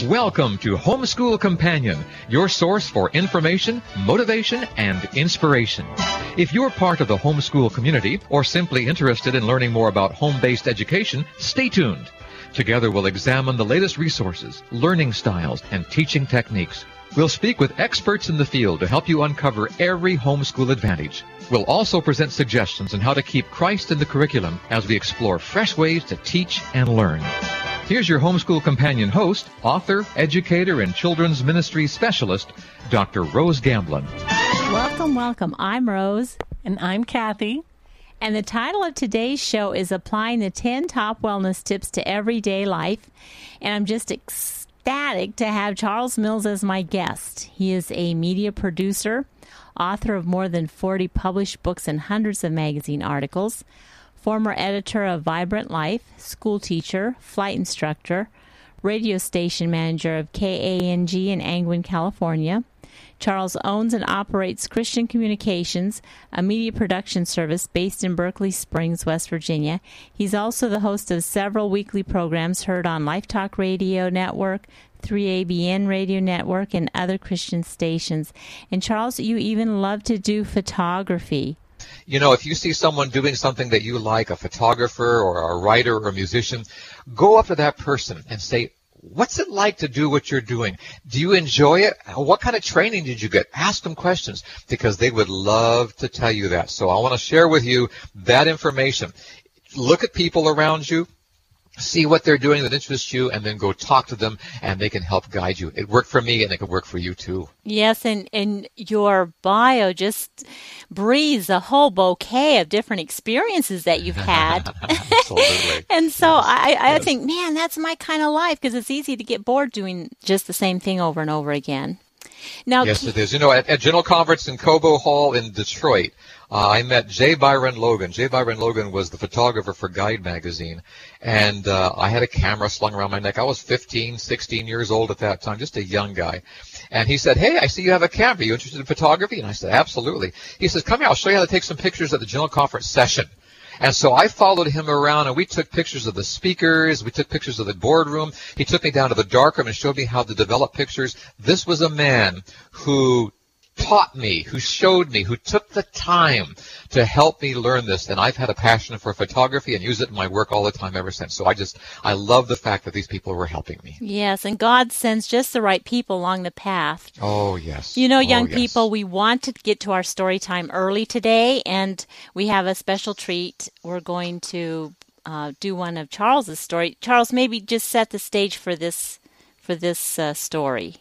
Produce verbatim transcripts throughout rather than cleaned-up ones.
Welcome to Homeschool Companion, your source for information, motivation, and inspiration. If you're part of the homeschool community or simply interested in learning more about home-based education, stay tuned. Together we'll examine the latest resources, learning styles, and teaching techniques. We'll speak with experts in the field to help you uncover every homeschool advantage. We'll also present suggestions on how to keep Christ in the curriculum as we explore fresh ways to teach and learn. Here's your Homeschool Companion host, author, educator, and children's ministry specialist, Doctor Rose Gamblin. Welcome, welcome. I'm Rose. And I'm Kathy. And the title of today's show is Applying the ten Top Wellness Tips to Everyday Life. And I'm just ecstatic to have Charles Mills as my guest. He is a media producer, author of more than forty published books and hundreds of magazine articles, former editor of Vibrant Life, school teacher, flight instructor, radio station manager of K A N G in Angwin, California. Charles owns and operates Christian Communications, a media production service based in Berkeley Springs, West Virginia. He's also the host of several weekly programs heard on Life Talk Radio Network, three A B N Radio Network, and other Christian stations. And Charles, you even love to do photography. You know, if you see someone doing something that you like, a photographer or a writer or a musician, go up to that person and say, what's it like to do what you're doing? Do you enjoy it? What kind of training did you get? Ask them questions because they would love to tell you that. So I want to share with you that information. Look at people around you. See what they're doing that interests you, and then go talk to them, and they can help guide you. It worked for me, and it could work for you, too. Yes, and, and your bio just breathes a whole bouquet of different experiences that you've had. Absolutely. And so yes. I, I yes. think, man, that's my kind of life, because it's easy to get bored doing just the same thing over and over again. Now, yes, it is. You know, at, at General Conference in Cobo Hall in Detroit, uh, I met J. Byron Logan. J. Byron Logan was the photographer for Guide magazine, and uh, I had a camera slung around my neck. I was fifteen, sixteen years old at that time, just a young guy. And he said, hey, I see you have a camera. Are you interested in photography? And I said, absolutely. He says, come here, I'll show you how to take some pictures at the General Conference session. And so I followed him around, and we took pictures of the speakers. We took pictures of the boardroom. He took me down to the darkroom and showed me how to develop pictures. This was a man who taught me, who showed me, who took the time to help me learn this. And I've had a passion for photography and use it in my work all the time ever since. So I just, I love the fact that these people were helping me. Yes, and God sends just the right people along the path. Oh, yes. You know, young oh, yes. people, we want to get to our story time early today, and we have a special treat. We're going to uh, do one of Charles's story. Charles, maybe just set the stage for this, for this uh, story.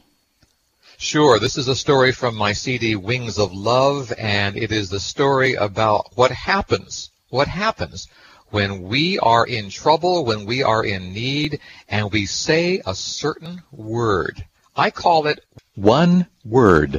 Sure. This is a story from my C D, Wings of Love, and it is the story about what happens, what happens when we are in trouble, when we are in need, and we say a certain word. I call it one word.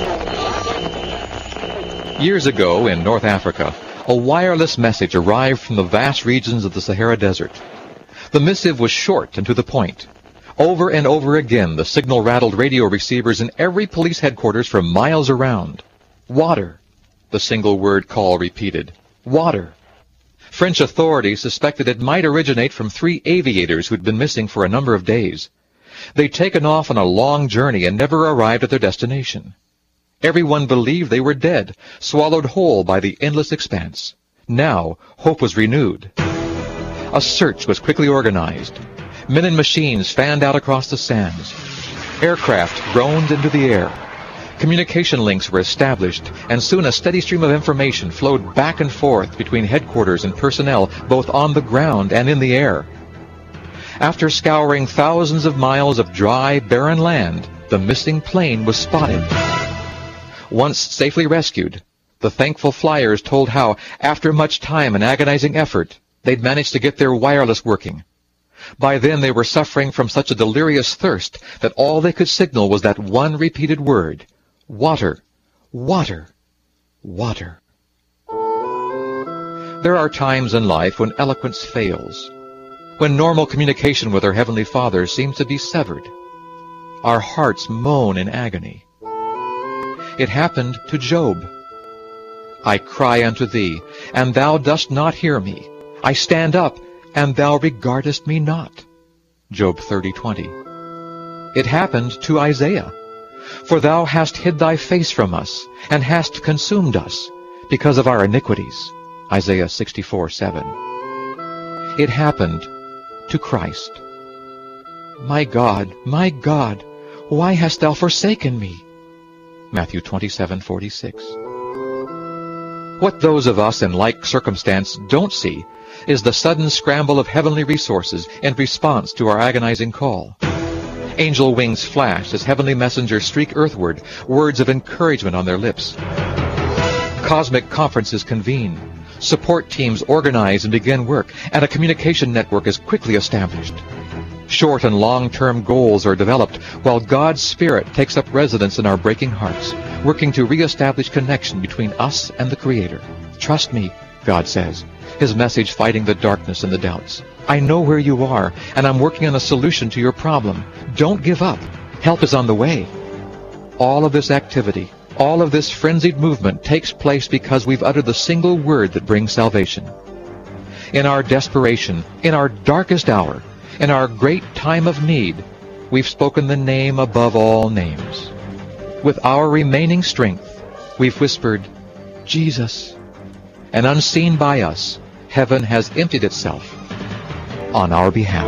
Years ago in North Africa, a wireless message arrived from the vast regions of the Sahara Desert. The missive was short and to the point. Over and over again, the signal rattled radio receivers in every police headquarters for miles around. Water, the single word call repeated. Water. French authorities suspected it might originate from three aviators who'd been missing for a number of days. They'd taken off on a long journey and never arrived at their destination. Everyone believed they were dead, swallowed whole by the endless expanse. Now, hope was renewed. A search was quickly organized. Men and machines fanned out across the sands. Aircraft droned into the air. Communication links were established, and soon a steady stream of information flowed back and forth between headquarters and personnel, both on the ground and in the air. After scouring thousands of miles of dry, barren land, the missing plane was spotted. Once safely rescued, the thankful flyers told how, after much time and agonizing effort, they'd managed to get their wireless working. By then they were suffering from such a delirious thirst that all they could signal was that one repeated word, water, water, water. There are times in life when eloquence fails, when normal communication with our Heavenly Father seems to be severed. Our hearts moan in agony. It happened to Job. I cry unto thee, and thou dost not hear me. I stand up, and thou regardest me not. Job thirty twenty. It happened to Isaiah. For thou hast hid thy face from us, and hast consumed us, because of our iniquities. Isaiah sixty-four seven. It happened to Christ. My God, my God, why hast thou forsaken me? Matthew twenty-seven forty-six. What those of us in like circumstance don't see is the sudden scramble of heavenly resources in response to our agonizing call. Angel wings flash as heavenly messengers streak earthward, words of encouragement on their lips. Cosmic conferences convene. Support teams organize and begin work, and a communication network is quickly established. Short and long-term goals are developed, while God's Spirit takes up residence in our breaking hearts, working to reestablish connection between us and the Creator. Trust me, God says, His message fighting the darkness and the doubts. I know where you are, and I'm working on a solution to your problem. Don't give up. Help is on the way. All of this activity, all of this frenzied movement takes place because we've uttered the single word that brings salvation. In our desperation, in our darkest hour, in our great time of need, we've spoken the name above all names. With our remaining strength, we've whispered, Jesus. And unseen by us, heaven has emptied itself on our behalf.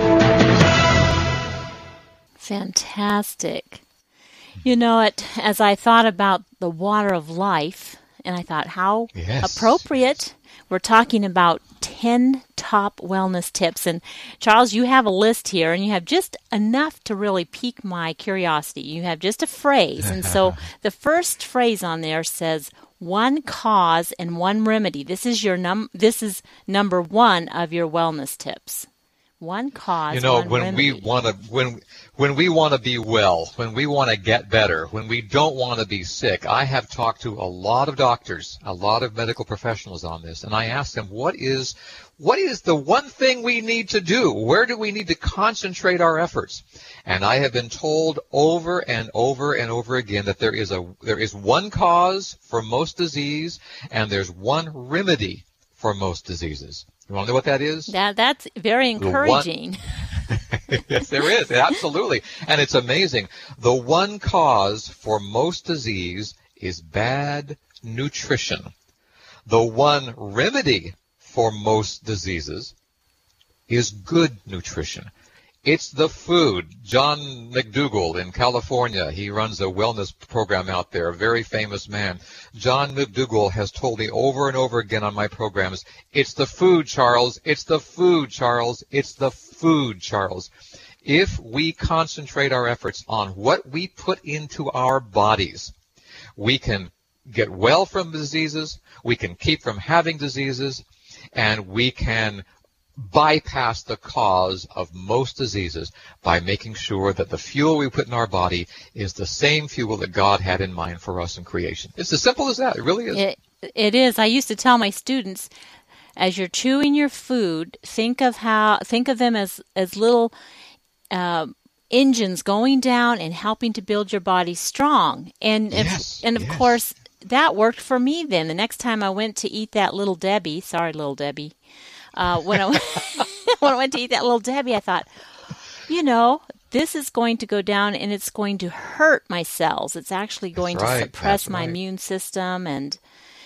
Fantastic. You know it, as I thought about the water of life, and I thought how yes. appropriate. We're talking about ten top wellness tips. And Charles, you have a list here, and you have just enough to really pique my curiosity. You have just a phrase. And so the first phrase on there says, one cause and one remedy. This is your num. This is number one of your wellness tips. One cause. You know, one when remedy. we want to, when when we want to be well, when we want to get better, when we don't want to be sick, I have talked to a lot of doctors, a lot of medical professionals on this, and I asked them, what is, what is the one thing we need to do? Where do we need to concentrate our efforts? And I have been told over and over and over again that there is a there is one cause for most disease, and there's one remedy for most diseases. You want to know what that is? That that's very encouraging. Yes, there is. Absolutely. And it's amazing. The one cause for most disease is bad nutrition. The one remedy for most diseases is good nutrition. It's the food. John McDougall in California, he runs a wellness program out there, a very famous man. John McDougall has told me over and over again on my programs, it's the food, Charles. It's the food, Charles. It's the food, Charles. If we concentrate our efforts on what we put into our bodies, we can get well from diseases, we can keep from having diseases, and we can bypass the cause of most diseases by making sure that the fuel we put in our body is the same fuel that God had in mind for us in creation. It's as simple as that. It really is. It, it is. I used to tell my students, as you're chewing your food, think of how think of them as as little uh, engines going down and helping to build your body strong. And yes, if, and of yes. course that worked for me. Then the next time I went to eat that Little Debbie, sorry, Little Debbie. Uh, when, I, when I went to eat that Little Debbie, I thought, you know, this is going to go down and it's going to hurt my cells. It's actually going That's right. to suppress That's my right. immune system. And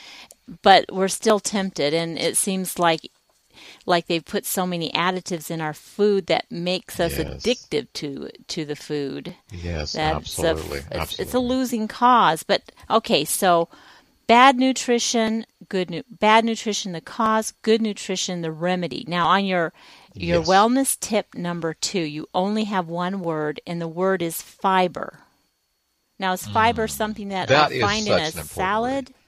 but we're still tempted, and it seems like like they've put so many additives in our food that makes us Yes. addictive to to the food. Yes, That's absolutely. A, it's, absolutely. it's a losing cause. But okay, so bad nutrition, good nu- bad nutrition, the cause, good nutrition, the remedy. Now, on your your Yes. wellness tip number two, you only have one word, and the word is fiber. Now, is fiber mm. something that, that I find in a salad? Word.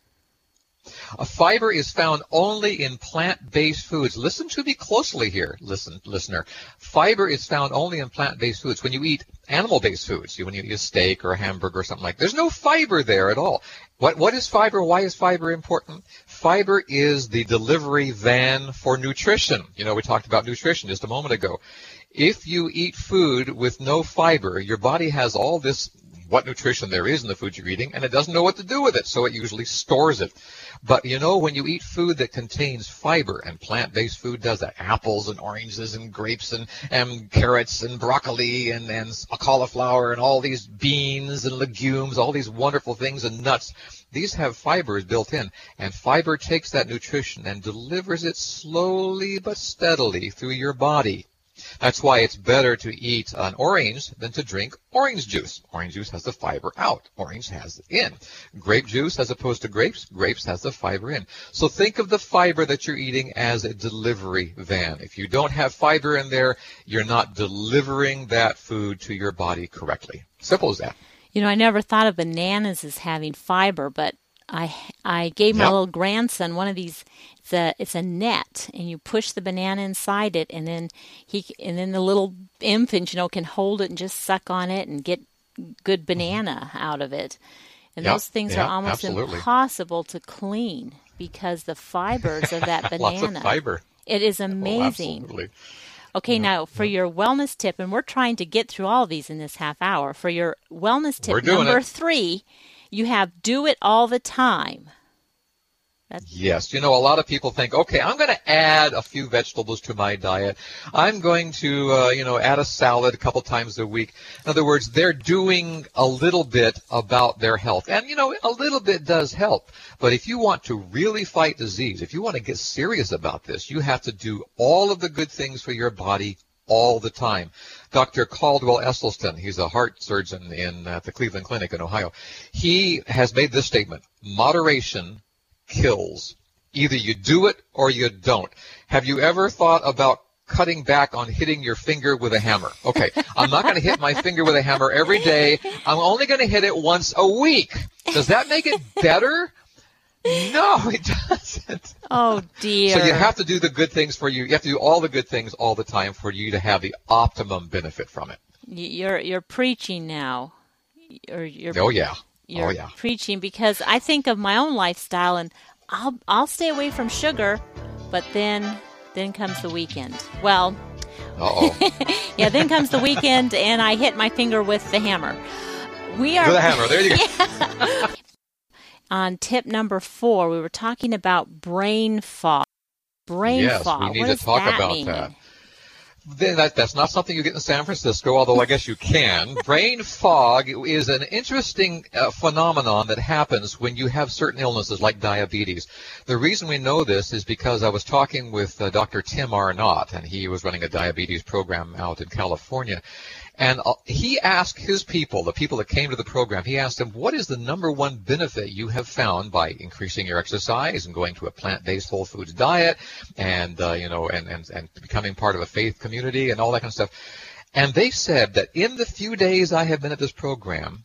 A fiber is found only in plant-based foods. Listen to me closely here, listen, listener. Fiber is found only in plant-based foods. When you eat animal-based foods, when you eat a steak or a hamburger or something like that, there's no fiber there at all. What What is fiber? Why is fiber important? Fiber is the delivery van for nutrition. You know, we talked about nutrition just a moment ago. If you eat food with no fiber, your body has all this what nutrition there is in the food you're eating, and it doesn't know what to do with it, so it usually stores it. But, you know, when you eat food that contains fiber, and plant-based food does that, apples and oranges and grapes and, and carrots and broccoli and, and cauliflower and all these beans and legumes, all these wonderful things and nuts, these have fibers built in, and fiber takes that nutrition and delivers it slowly but steadily through your body. That's why it's better to eat an orange than to drink orange juice. Orange juice has the fiber out. Orange has it in. Grape juice, as opposed to grapes, grapes has the fiber in. So think of the fiber that you're eating as a delivery van. If you don't have fiber in there, you're not delivering that food to your body correctly. Simple as that. You know, I never thought of bananas as having fiber, but I I gave my Yep. little grandson one of these. It's a it's a net, and you push the banana inside it, and then he and then the little infant, you know, can hold it and just suck on it and get good banana out of it. And Yep. those things Yeah, are almost absolutely. impossible to clean because the fibers of that banana. Lots of fiber. It is Oh, amazing. absolutely. Okay, now for your wellness tip, and we're trying to get through all of these in this half hour. For your wellness We're tip doing number it. three, you have do it all the time. Yes. You know, a lot of people think, okay, I'm going to add a few vegetables to my diet. I'm going to, uh, you know, add a salad a couple times a week. In other words, they're doing a little bit about their health. And, you know, a little bit does help. But if you want to really fight disease, if you want to get serious about this, you have to do all of the good things for your body all the time. Doctor Caldwell Esselstyn, he's a heart surgeon in uh, the Cleveland Clinic in Ohio. He has made this statement: moderation kills. Either you do it or you don't. Have you ever thought about cutting back on hitting your finger with a hammer? Okay, I'm not going to hit my finger with a hammer every day. I'm only going to hit it once a week. Does that make it better? No, it doesn't. Oh, dear. So you have to do the good things for you. You have to do all the good things all the time for you to have the optimum benefit from it. You're you're preaching now. You're, you're, Oh, yeah. You're Oh, yeah. preaching, because I think of my own lifestyle, and I'll I'll stay away from sugar, but then then comes the weekend. Well, Uh-oh. yeah, then comes the weekend, and I hit my finger with the hammer. We are With a hammer. There you go. On tip number four, we were talking about brain fog. Brain yes, fog. we need what to does talk that about mean? that. Then that, that's not something you get in San Francisco, although I guess you can. Brain fog is an interesting uh, phenomenon that happens when you have certain illnesses like diabetes. The reason we know this is because I was talking with uh, Doctor Tim Arnott, and he was running a diabetes program out in California. And uh, he asked his people, the people that came to the program, he asked them, what is the number one benefit you have found by increasing your exercise and going to a plant-based whole foods diet and, uh, you know, and, and, and becoming part of a faith community and all that kind of stuff. And they said that in the few days I have been at this program,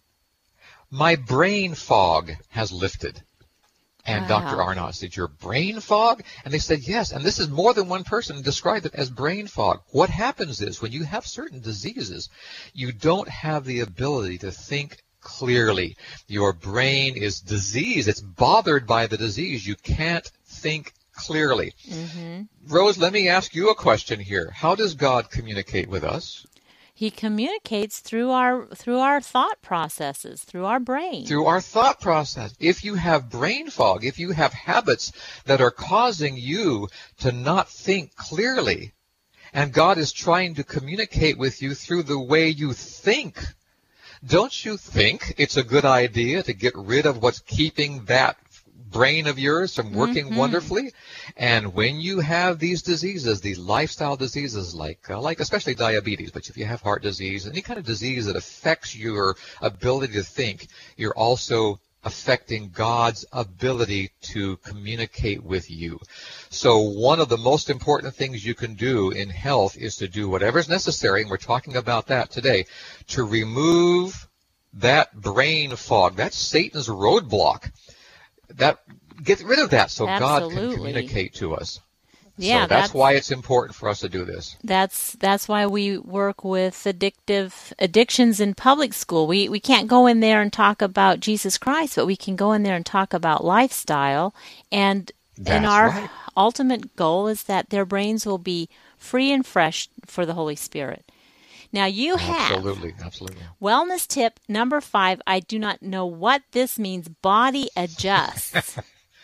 my brain fog has lifted. And Wow. Doctor Arnott said, your brain fog? And they said, yes. And this is more than one person described it as brain fog. What happens is when you have certain diseases, you don't have the ability to think clearly. Your brain is diseased. It's bothered by the disease. You can't think clearly. Mm-hmm. Rose, let me ask you a question here. How does God communicate with us? He communicates through our through our thought processes, through our brain. Through our thought process. If you have brain fog, if you have habits that are causing you to not think clearly, and God is trying to communicate with you through the way you think, don't you think it's a good idea to get rid of what's keeping that brain of yours from working Mm-hmm. wonderfully? And when you have these diseases, these lifestyle diseases like uh, like especially diabetes, but if you have heart disease, any kind of disease that affects your ability to think, you're also affecting God's ability to communicate with you. So one of the most important things you can do in health is to do whatever is necessary, and we're talking about that today, to remove that brain fog. That's Satan's roadblock. That get rid of that so God Absolutely. can communicate to us. Yeah, so that's, that's- why it's important for us to do this. That's that's why we work with addictive addictions in public school. We we can't go in there and talk about Jesus Christ, but we can go in there and talk about lifestyle. And and That's our right. ultimate goal is that their brains will be free and fresh for the Holy Spirit. Now you have absolutely, absolutely. Wellness tip number five. I do not know what this means. Body adjusts.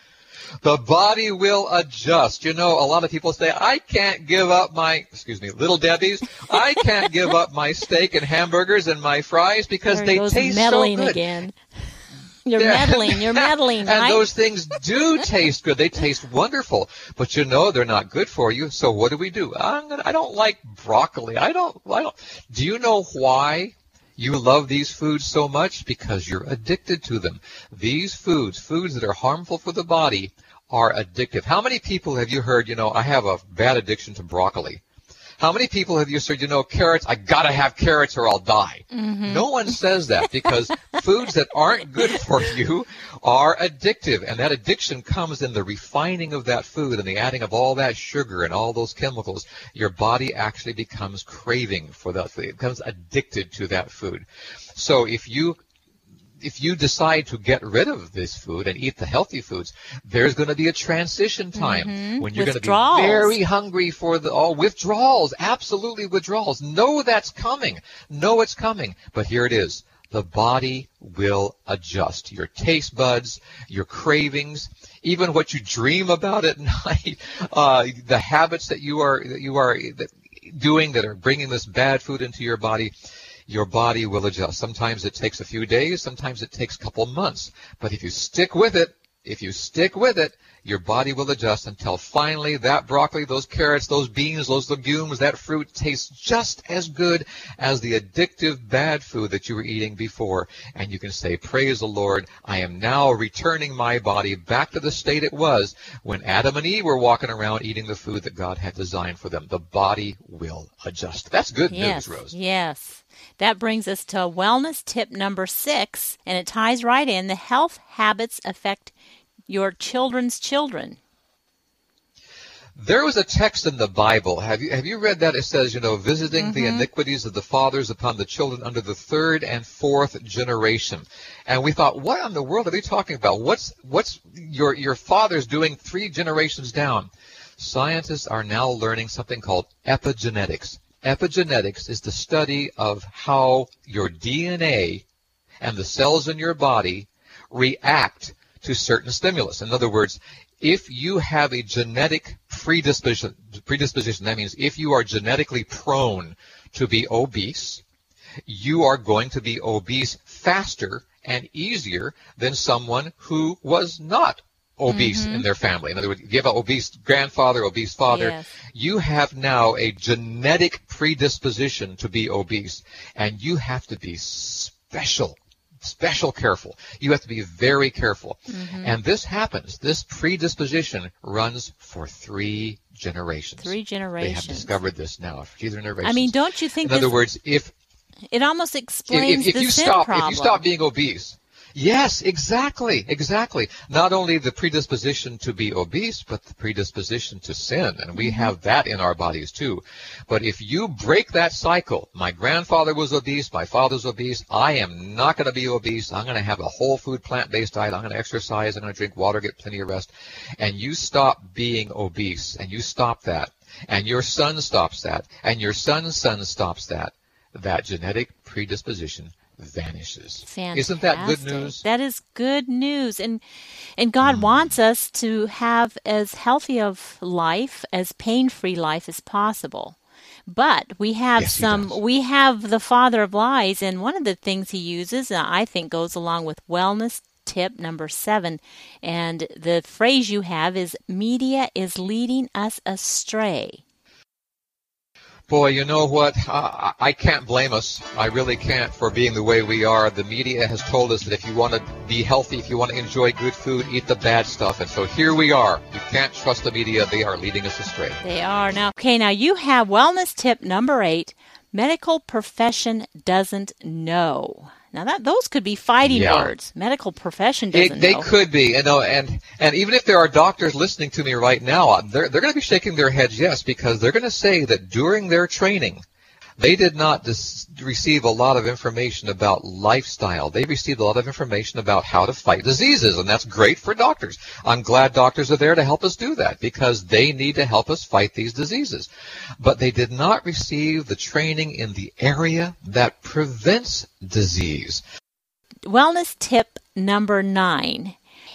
The body will adjust. You know, a lot of people say, I can't give up my, excuse me, Little Debbie's. I can't give up my steak and hamburgers and my fries because there they goes taste meddling so good. Again. You're meddling. You're meddling. And right? those things do taste good. They taste wonderful. But you know they're not good for you. So what do we do? I'm gonna, I don't like broccoli. I don't, I don't. Do you know why you love these foods so much? Because you're addicted to them. These foods, foods that are harmful for the body, are addictive. How many people have you heard, you know, I have a bad addiction to broccoli? How many people have you said, you know, carrots, I got to have carrots or I'll die? Mm-hmm. No one says that because foods that aren't good for you are addictive. And that addiction comes in the refining of that food and the adding of all that sugar and all those chemicals. Your body actually becomes craving for that food. It becomes addicted to that food. So if you If you decide to get rid of this food and eat the healthy foods, there's going to be a transition time mm-hmm. when you're going to withdrawals. be very hungry for the oh, withdrawals. Absolutely withdrawals. Know that's coming. Know it's coming. But here it is. The body will adjust. Your taste buds, your cravings, even what you dream about at night, uh, the habits that you are that you are doing that are bringing this bad food into your body. Your body will adjust. Sometimes it takes a few days. Sometimes it takes a couple months. But if you stick with it, if you stick with it, your body will adjust until finally that broccoli, those carrots, those beans, those legumes, that fruit tastes just as good as the addictive bad food that you were eating before. And you can say, praise the Lord, I am now returning my body back to the state it was when Adam and Eve were walking around eating the food that God had designed for them. The body will adjust. That's good yes, news, Rose. Yes. That brings us to wellness tip number six, and it ties right in. The health habits affect your children's children. There was a text in the Bible. Have you have you read that? It says, you know, visiting mm-hmm. the iniquities of the fathers upon the children under the third and fourth generation. And we thought, what in the world are they talking about? What's what's your your fathers doing three generations down? Scientists are now learning something called epigenetics. Epigenetics is the study of how your D N A and the cells in your body react to certain stimulus. In other words, if you have a genetic predisposition, predisposition, that means if you are genetically prone to be obese, you are going to be obese faster and easier than someone who was not obese mm-hmm. in their family. In other words, if you have an obese grandfather, obese father, yes. you have now a genetic predisposition to be obese, and you have to be special, special careful. You have to be very careful. Mm-hmm. And this happens, this predisposition runs for three generations. Three generations. They have discovered this now, three generations. I mean, don't you think In this, other words, if... It almost explains if, if the you sin stop, problem. If you stop being obese... Yes, exactly, exactly. Not only the predisposition to be obese, but the predisposition to sin. And we have that in our bodies too. But if you break that cycle, my grandfather was obese, my father's obese, I am not going to be obese. I'm going to have a whole food plant-based diet. I'm going to exercise. I'm going to drink water, get plenty of rest. And you stop being obese, and you stop that. And your son stops that. And your son's son stops that. That genetic predisposition vanishes. Fantastic. Isn't that good news? That is good news. And and God mm. wants us to have as healthy of life, as pain-free life as possible. But we have yes, some, we have the father of lies, and one of the things he uses, and I think goes along with wellness tip number seven, and the phrase you have is, media is leading us astray. Boy, you know what? I, I can't blame us. I really can't for being the way we are. The media has told us that if you want to be healthy, if you want to enjoy good food, eat the bad stuff. And so here we are. You can't trust the media. They are leading us astray. They are. Now, okay, now you have wellness tip number eight. Medical profession doesn't know. Now, that those could be fighting yeah. words. Medical profession doesn't it, they know. They could be. You know, and, and even if there are doctors listening to me right now, they're, they're going to be shaking their heads, yes, because they're going to say that during their training, They did not dis- receive a lot of information about lifestyle. They received a lot of information about how to fight diseases, and that's great for doctors. I'm glad doctors are there to help us do that because they need to help us fight these diseases. But they did not receive the training in the area that prevents disease. Wellness tip number nine.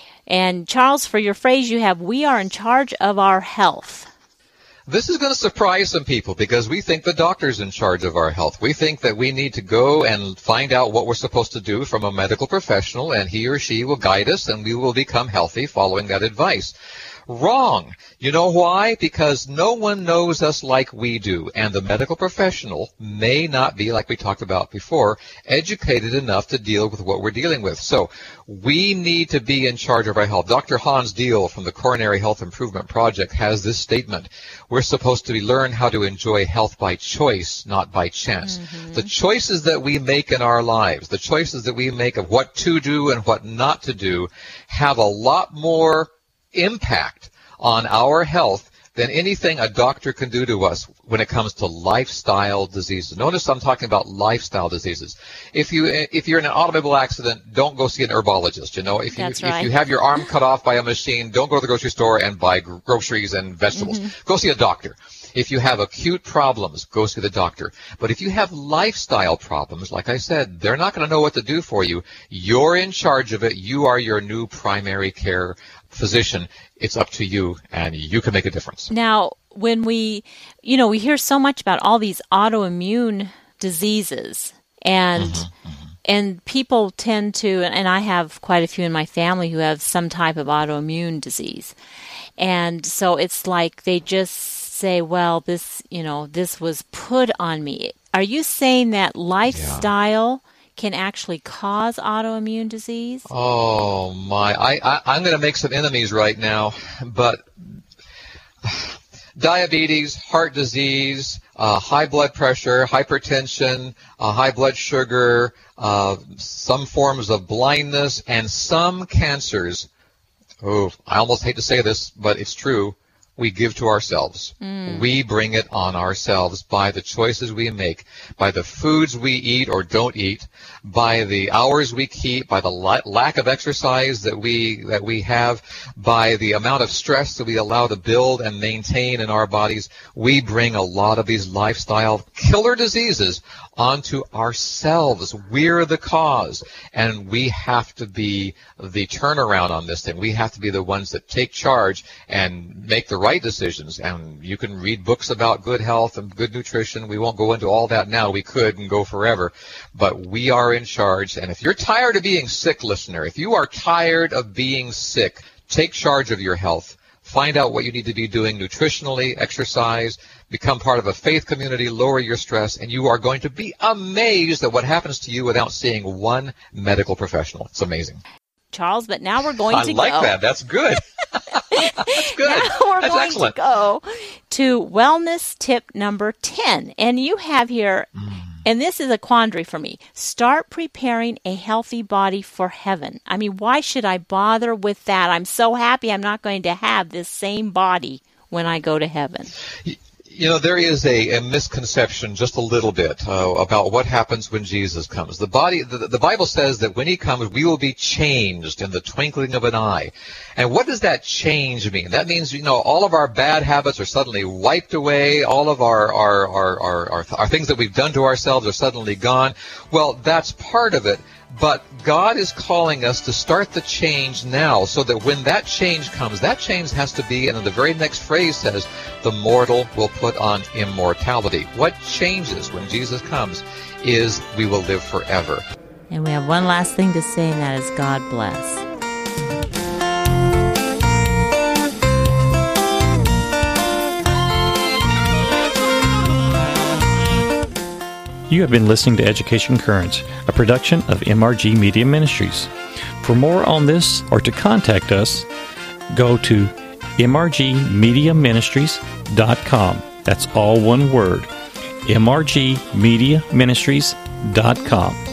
And Charles, for your phrase, you have, we are in charge of our health. This is going to surprise some people because we think the doctor's in charge of our health. We think that we need to go and find out what we're supposed to do from a medical professional, and he or she will guide us, and we will become healthy following that advice. Wrong. You know why? Because no one knows us like we do, and the medical professional may not be, like we talked about before, educated enough to deal with what we're dealing with. So we need to be in charge of our health. Doctor Hans Diehl from the Coronary Health Improvement Project has this statement. We're supposed to be, learn how to enjoy health by choice, not by chance. Mm-hmm. The choices that we make in our lives, the choices that we make of what to do and what not to do, have a lot more impact on our health than anything a doctor can do to us when it comes to lifestyle diseases. Notice I'm talking about lifestyle diseases. If you if you're in an automobile accident, don't go see an herbologist. You know, if you That's right. if you have your arm cut off by a machine, don't go to the grocery store and buy groceries and vegetables. Mm-hmm. Go see a doctor. If you have acute problems, go see the doctor. But if you have lifestyle problems, like I said, they're not going to know what to do for you. You're in charge of it. You are your new primary care physician. It's up to you, and you can make a difference. Now, when we, you know, we hear so much about all these autoimmune diseases, and mm-hmm, mm-hmm. and people tend to, and I have quite a few in my family who have some type of autoimmune disease. And so it's like they just say, well, this, you know, this was put on me. Are you saying that lifestyle yeah. can actually cause autoimmune disease? Oh, my. I, I, I'm going to make some enemies right now, but diabetes, heart disease, uh, high blood pressure, hypertension, uh, high blood sugar, uh, some forms of blindness, and some cancers. Oh, I almost hate to say this, but it's true. We give to ourselves. Mm. We bring it on ourselves by the choices we make, by the foods we eat or don't eat, by the hours we keep, by the la- lack of exercise that we that we have, by the amount of stress that we allow to build and maintain in our bodies. We bring a lot of these lifestyle killer diseases onto ourselves. We're the cause, and we have to be the turnaround on this thing. We have to be the ones that take charge and make the right decisions. And you can read books about good health and good nutrition. We won't go into all that now. We could and go forever, but we are in charge. And if you're tired of being sick, listener, if you are tired of being sick, take charge of your health. Find out what you need to be doing nutritionally, exercise, become part of a faith community, lower your stress, and you are going to be amazed at what happens to you without seeing one medical professional. It's amazing. Charles, but now we're going I to like go. that. That's good. That's good. Now we're That's going excellent. to go to wellness tip number ten. And you have here, mm. and this is a quandary for me, start preparing a healthy body for heaven. I mean, why should I bother with that? I'm so happy I'm not going to have this same body when I go to heaven. You know, there is a, a misconception just a little bit uh, about what happens when Jesus comes. The body, the, the Bible says that when he comes, we will be changed in the twinkling of an eye. And what does that change mean? That means, you know, all of our bad habits are suddenly wiped away. All of our, our, our, our, our, our things that we've done to ourselves are suddenly gone. Well, that's part of it. But God is calling us to start the change now so that when that change comes, that change has to be, and then the very next phrase says, the mortal will put on immortality. What changes when Jesus comes is we will live forever. And we have one last thing to say, and that is God bless. You have been listening to Education Currents, a production of M R G Media Ministries. For more on this or to contact us, go to m r g media ministries dot com. That's all one word, m r g media ministries dot com.